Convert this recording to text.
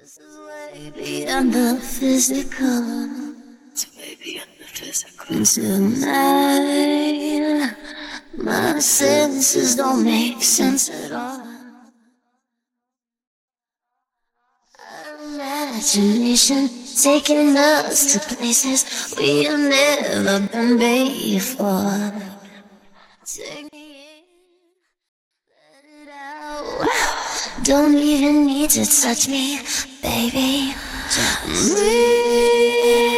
This is way beyond the physical. It's way beyond the physical. Tonight, my senses don't make sense at all. Imagination taking us to places we have never been before. Take me in, let it out. Don't even need to touch me, baby. Just breathe.